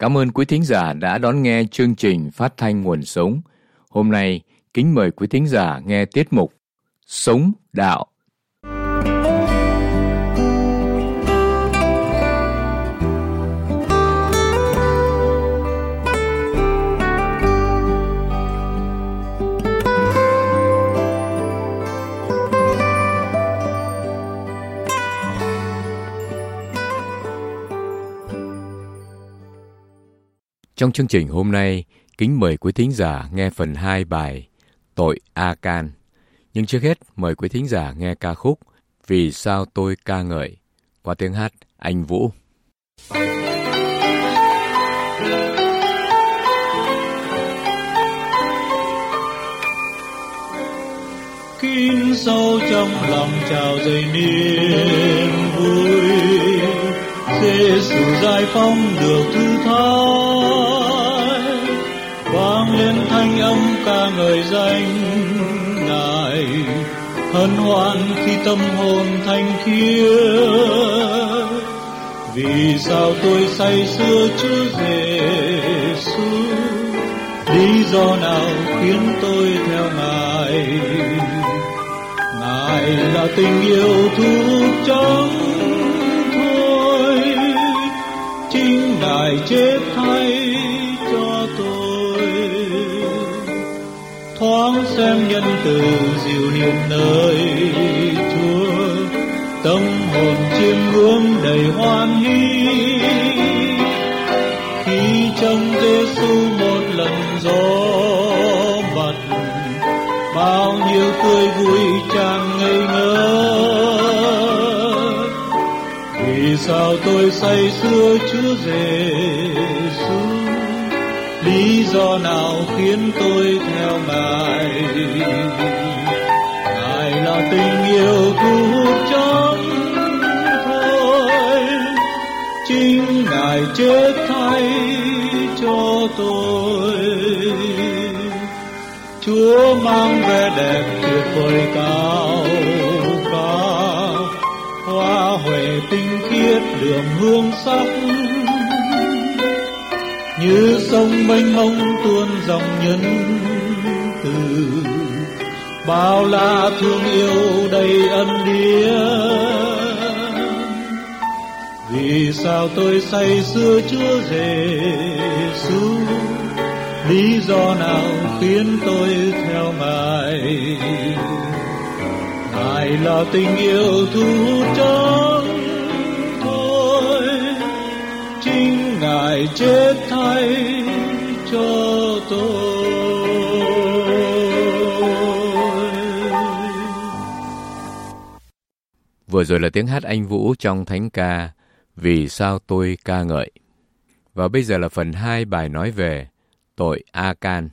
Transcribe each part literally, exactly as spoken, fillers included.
Cảm ơn quý thính giả đã đón nghe chương trình Phát thanh Nguồn Sống. Hôm nay, kính mời quý thính giả nghe tiết mục Sống Đạo. Trong chương trình hôm nay, kính mời quý thính giả nghe phần hai bài Tội A-can. Nhưng trước hết, mời quý thính giả nghe ca khúc Vì sao tôi ca ngợi qua tiếng hát Anh Vũ. Kín sâu trong lòng trào dâng niềm vui, Giê-xu giải phóng được thứ tha, vang lên thanh âm ca ngợi danh Ngài, hân hoan khi tâm hồn thanh khiết. Vì sao tôi say sưa Chúa Giê-xu, lý do nào khiến tôi theo Ngài? Ngài là tình yêu thu hút trong tôi, chính Ngài chết thay cho tôi. Thoáng xem nhân từ dịu hiền nơi Chúa, tâm hồn chiêm ngưỡng đầy hoan hỷ. Khi trông Giê-xu một lần gió bật, bao nhiêu tươi vui tràn ngây ngất. Vì sao tôi say sưa Chúa Giê-xu, lý do nào khiến tôi theo Ngài? Ngài là tình yêu thu hút trong tôi, chính Ngài chết thay cho tôi. Chúa mang vẻ đẹp tuyệt vời cao cao, hoa huệ tinh khiết đường hương sắc, như sông mênh mông tuôn dòng nhân từ, bao la thương yêu đầy ân điển. Vì sao tôi say sưa Chúa Giê-xu, lý do nào khiến tôi theo Ngài? Ngài là tình yêu thu hút trong tôi, chính Ngài chết thay cho tôi. Vừa rồi là tiếng hát Anh Vũ trong thánh ca Vì sao tôi ca ngợi. Và bây giờ là phần hai bài nói về tội A-can.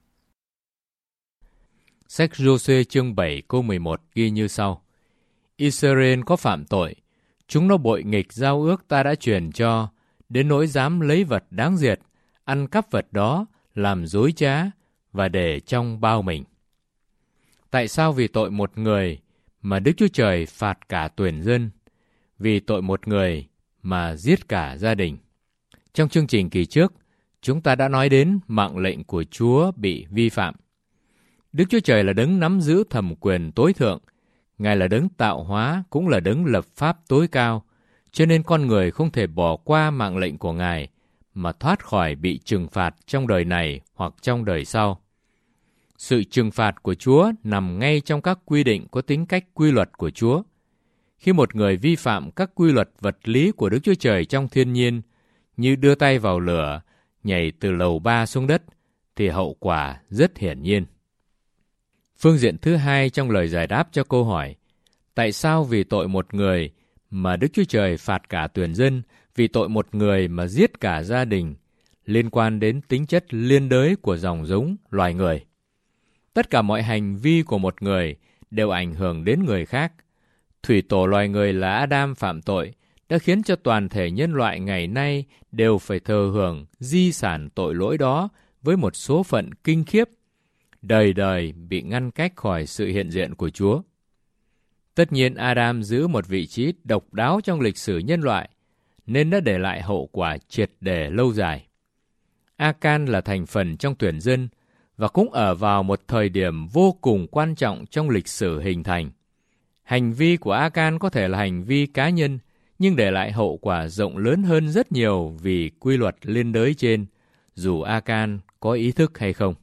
Sách Giô-suê chương bảy câu mười một ghi như sau: Israel có phạm tội, chúng nó bội nghịch giao ước ta đã truyền cho, đến nỗi dám lấy vật đáng diệt, ăn cắp vật đó, làm dối trá và để trong bao mình. Tại sao vì tội một người mà Đức Chúa Trời phạt cả tuyển dân? Vì tội một người mà giết cả gia đình. Trong chương trình kỳ trước, chúng ta đã nói đến mạng lệnh của Chúa bị vi phạm. Đức Chúa Trời là đấng nắm giữ thẩm quyền tối thượng. Ngài là đấng tạo hóa, cũng là đấng lập pháp tối cao. Cho nên con người không thể bỏ qua mạng lệnh của Ngài mà thoát khỏi bị trừng phạt trong đời này hoặc trong đời sau. Sự trừng phạt của Chúa nằm ngay trong các quy định có tính cách quy luật của Chúa. Khi một người vi phạm các quy luật vật lý của Đức Chúa Trời trong thiên nhiên, như đưa tay vào lửa, nhảy từ lầu ba xuống đất, thì hậu quả rất hiển nhiên. Phương diện thứ hai trong lời giải đáp cho câu hỏi, tại sao vì tội một người mà Đức Chúa Trời phạt cả tuyển dân, vì tội một người mà giết cả gia đình, liên quan đến tính chất liên đới của dòng giống loài người. Tất cả mọi hành vi của một người đều ảnh hưởng đến người khác. Thủy tổ loài người là Adam phạm tội, đã khiến cho toàn thể nhân loại ngày nay đều phải thờ hưởng di sản tội lỗi đó với một số phận kinh khiếp, đời đời bị ngăn cách khỏi sự hiện diện của Chúa. Tất nhiên Adam giữ một vị trí độc đáo trong lịch sử nhân loại, nên đã để lại hậu quả triệt để lâu dài. Akan là thành phần trong tuyển dân và cũng ở vào một thời điểm vô cùng quan trọng trong lịch sử hình thành. Hành vi của Akan có thể là hành vi cá nhân, nhưng để lại hậu quả rộng lớn hơn rất nhiều vì quy luật liên đới trên, dù Akan có ý thức hay không.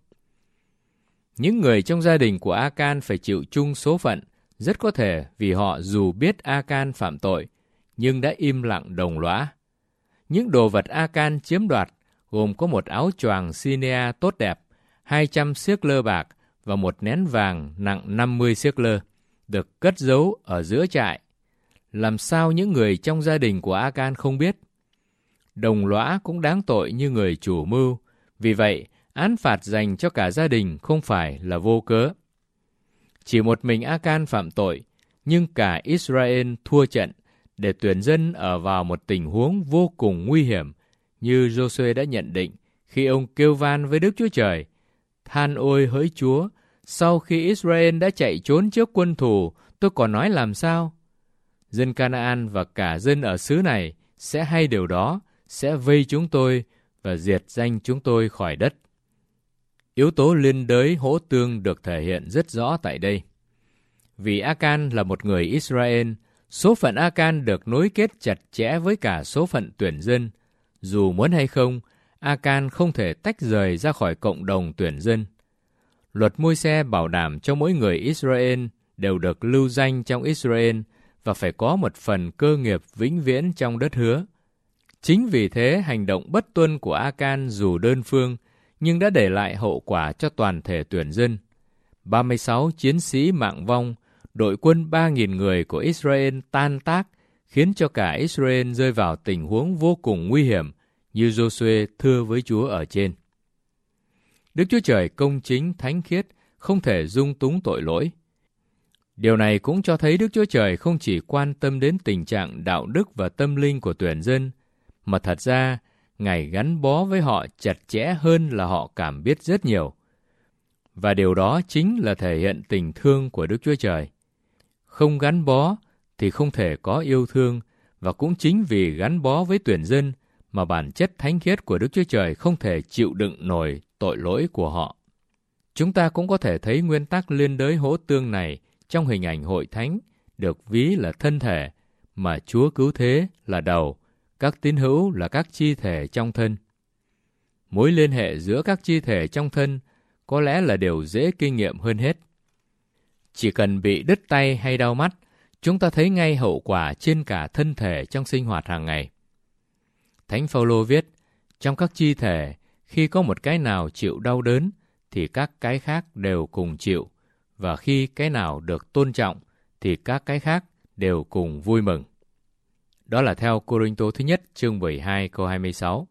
Những người trong gia đình của Akan phải chịu chung số phận, rất có thể vì họ dù biết Akan phạm tội, nhưng đã im lặng đồng lõa. Những đồ vật Akan chiếm đoạt gồm có một áo choàng Sinea tốt đẹp, hai trăm siếc lơ bạc và một nén vàng nặng năm mươi siếc lơ, được cất giấu ở giữa trại. Làm sao những người trong gia đình của Akan không biết? Đồng lõa cũng đáng tội như người chủ mưu, vì vậy án phạt dành cho cả gia đình không phải là vô cớ. Chỉ một mình Akan phạm tội, nhưng cả Israel thua trận để tuyển dân ở vào một tình huống vô cùng nguy hiểm, như Giô-suê đã nhận định khi ông kêu van với Đức Chúa Trời: Than ôi hỡi Chúa, sau khi Israel đã chạy trốn trước quân thù, tôi còn nói làm sao? Dân Canaan và cả dân ở xứ này sẽ hay điều đó, sẽ vây chúng tôi và diệt danh chúng tôi khỏi đất. Yếu tố liên đới hỗ tương được thể hiện rất rõ tại đây. Vì Akan là một người Israel, số phận Akan được nối kết chặt chẽ với cả số phận tuyển dân. Dù muốn hay không, Akan không thể tách rời ra khỏi cộng đồng tuyển dân. Luật Môi-se bảo đảm cho mỗi người Israel đều được lưu danh trong Israel và phải có một phần cơ nghiệp vĩnh viễn trong đất hứa. Chính vì thế, hành động bất tuân của Akan dù đơn phương, nhưng đã để lại hậu quả cho toàn thể tuyển dân. ba mươi sáu chiến sĩ mạng vong, đội quân ba nghìn người của Israel tan tác, khiến cho cả Israel rơi vào tình huống vô cùng nguy hiểm, như Giô-suê thưa với Chúa ở trên. Đức Chúa Trời công chính, thánh khiết, không thể dung túng tội lỗi. Điều này cũng cho thấy Đức Chúa Trời không chỉ quan tâm đến tình trạng đạo đức và tâm linh của tuyển dân, mà thật ra, Ngài gắn bó với họ chặt chẽ hơn là họ cảm biết rất nhiều. Và điều đó chính là thể hiện tình thương của Đức Chúa Trời. Không gắn bó thì không thể có yêu thương, và cũng chính vì gắn bó với tuyển dân mà bản chất thánh khiết của Đức Chúa Trời không thể chịu đựng nổi tội lỗi của họ. Chúng ta cũng có thể thấy nguyên tắc liên đới hỗ tương này trong hình ảnh hội thánh, được ví là thân thể, mà Chúa cứu thế là đầu, các tín hữu là các chi thể trong thân. Mối liên hệ giữa các chi thể trong thân có lẽ là điều dễ kinh nghiệm hơn hết. Chỉ cần bị đứt tay hay đau mắt, chúng ta thấy ngay hậu quả trên cả thân thể trong sinh hoạt hàng ngày. Thánh Phao-lô viết, trong các chi thể, khi có một cái nào chịu đau đớn, thì các cái khác đều cùng chịu, và khi cái nào được tôn trọng, thì các cái khác đều cùng vui mừng. Đó là theo Cô-rinh-tô thứ nhất chương mười hai câu hai mươi sáu.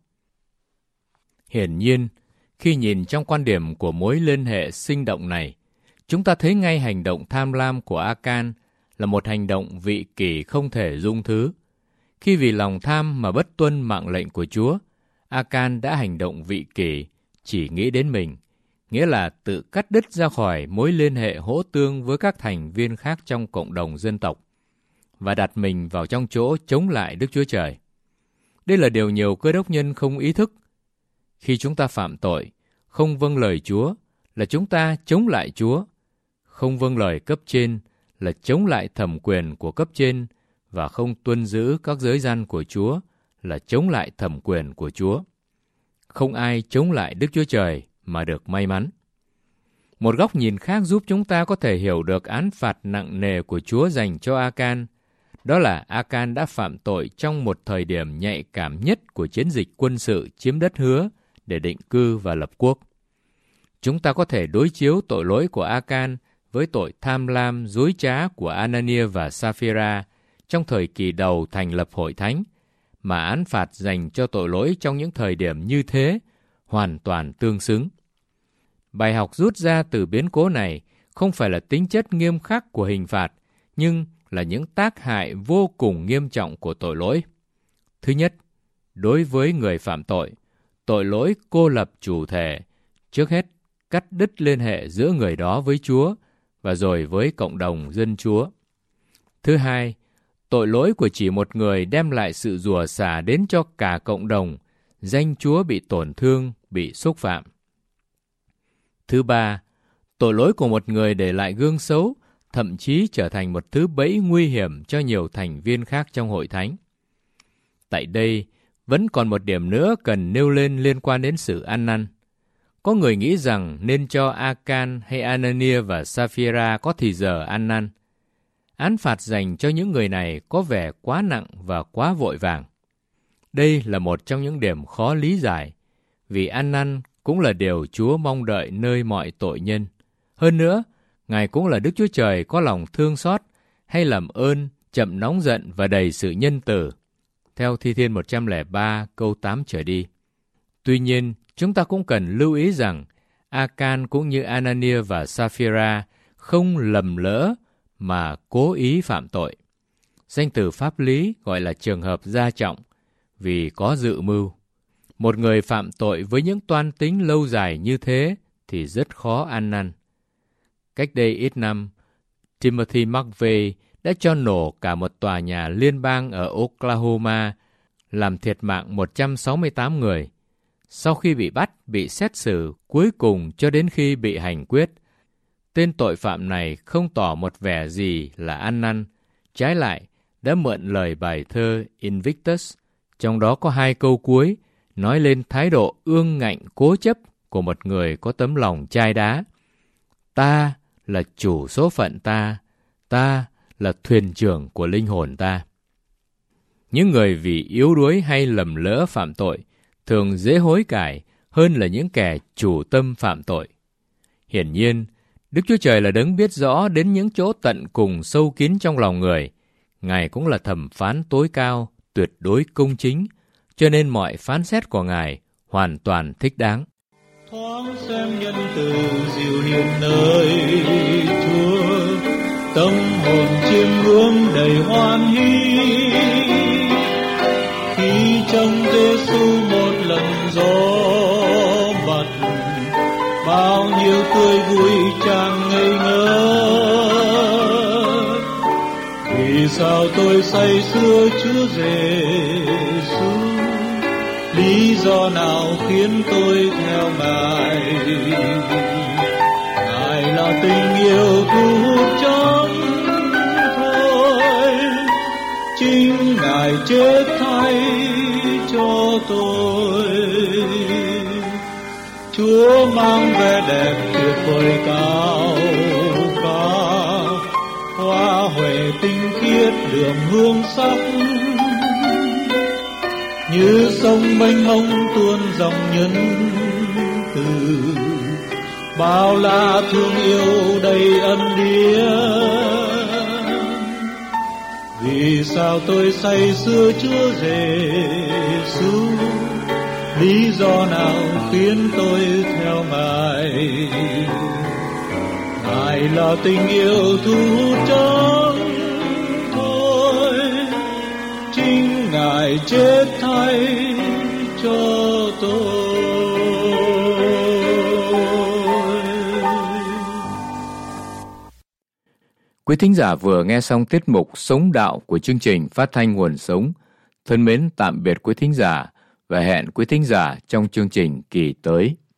Hiển nhiên, khi nhìn trong quan điểm của mối liên hệ sinh động này, chúng ta thấy ngay hành động tham lam của Akan là một hành động vị kỷ không thể dung thứ. Khi vì lòng tham mà bất tuân mạng lệnh của Chúa, Akan đã hành động vị kỷ, chỉ nghĩ đến mình, nghĩa là tự cắt đứt ra khỏi mối liên hệ hỗ tương với các thành viên khác trong cộng đồng dân tộc, và đặt mình vào trong chỗ chống lại Đức Chúa Trời. Đây là điều nhiều cơ đốc nhân không ý thức. Khi chúng ta phạm tội, không vâng lời Chúa là chúng ta chống lại Chúa. Không vâng lời cấp trên là chống lại thẩm quyền của cấp trên, và không tuân giữ các giới răn của Chúa là chống lại thẩm quyền của Chúa. Không ai chống lại Đức Chúa Trời mà được may mắn. Một góc nhìn khác giúp chúng ta có thể hiểu được án phạt nặng nề của Chúa dành cho Akan. Đó là Akan đã phạm tội trong một thời điểm nhạy cảm nhất của chiến dịch quân sự chiếm đất hứa để định cư và lập quốc. Chúng ta có thể đối chiếu tội lỗi của Akan với tội tham lam, dối trá của Anania và Sapphira trong thời kỳ đầu thành lập hội thánh, mà án phạt dành cho tội lỗi trong những thời điểm như thế hoàn toàn tương xứng. Bài học rút ra từ biến cố này không phải là tính chất nghiêm khắc của hình phạt, nhưng là những tác hại vô cùng nghiêm trọng của tội lỗi. Thứ nhất, đối với người phạm tội, tội lỗi cô lập chủ thể, trước hết cắt đứt liên hệ giữa người đó với Chúa và rồi với cộng đồng dân Chúa. Thứ hai, tội lỗi của chỉ một người đem lại sự rủa xả đến cho cả cộng đồng, danh Chúa bị tổn thương bị xúc phạm. Thứ ba, tội lỗi của một người để lại gương xấu, thậm chí trở thành một thứ bẫy nguy hiểm cho nhiều thành viên khác trong hội thánh. Tại đây, vẫn còn một điểm nữa cần nêu lên liên quan đến sự ăn năn. Có người nghĩ rằng nên cho Akan hay Anania và Sapphira có thì giờ ăn năn. Án phạt dành cho những người này có vẻ quá nặng và quá vội vàng. Đây là một trong những điểm khó lý giải, vì ăn năn cũng là điều Chúa mong đợi nơi mọi tội nhân. Hơn nữa, Ngài cũng là Đức Chúa Trời có lòng thương xót, hay làm ơn, chậm nóng giận và đầy sự nhân từ, theo Thi Thiên một trăm lẻ ba câu tám trở đi. Tuy nhiên, chúng ta cũng cần lưu ý rằng Akan cũng như Anania và Sapphira không lầm lỡ mà cố ý phạm tội. Danh từ pháp lý gọi là trường hợp gia trọng, vì có dự mưu. Một người phạm tội với những toan tính lâu dài như thế thì rất khó ăn năn. Cách đây ít năm, Timothy McVeigh đã cho nổ cả một tòa nhà liên bang ở Oklahoma, làm thiệt mạng một trăm sáu mươi tám người. Sau khi bị bắt, bị xét xử, cuối cùng cho đến khi bị hành quyết, tên tội phạm này không tỏ một vẻ gì là ăn năn. Trái lại, đã mượn lời bài thơ Invictus, trong đó có hai câu cuối, nói lên thái độ ương ngạnh cố chấp của một người có tấm lòng chai đá. Ta là chủ số phận ta, ta là thuyền trưởng của linh hồn ta. Những người vì yếu đuối hay lầm lỡ phạm tội thường dễ hối cải hơn là những kẻ chủ tâm phạm tội. Hiển nhiên, Đức Chúa Trời là đấng biết rõ đến những chỗ tận cùng sâu kín trong lòng người. Ngài cũng là thẩm phán tối cao, tuyệt đối công chính, cho nên mọi phán xét của Ngài hoàn toàn thích đáng. Thoáng xem nhân từ dịu hiền nơi Chúa, tâm hồn chiêm ngưỡng đầy hoan hỷ. Khi trông Giêsu một lần gió bật, bao nhiêu tươi vui tràn ngây ngất. Vì sao tôi say sưa Chúa Giêsu? Lý do nào khiến tôi theo Ngài? Ngài là tình yêu thu hút trong tôi, chính Ngài chết thay cho tôi. Chúa mang vẻ đẹp tuyệt vời cao cả, hoa huệ tinh khiết đường hương sắc, như sông mênh mông tuôn dòng nhân từ, bao la thương yêu đầy ân điển. Vì sao tôi say sưa Chúa Giêsu? Lý do nào khiến tôi theo Ngài? Ngài là tình yêu thu hút trong tôi, chính Ngài chết thay cho tôi. Quý thính giả vừa nghe xong tiết mục Sống Đạo của chương trình Phát thanh Nguồn Sống. Thân mến tạm biệt quý thính giả và hẹn quý thính giả trong chương trình kỳ tới.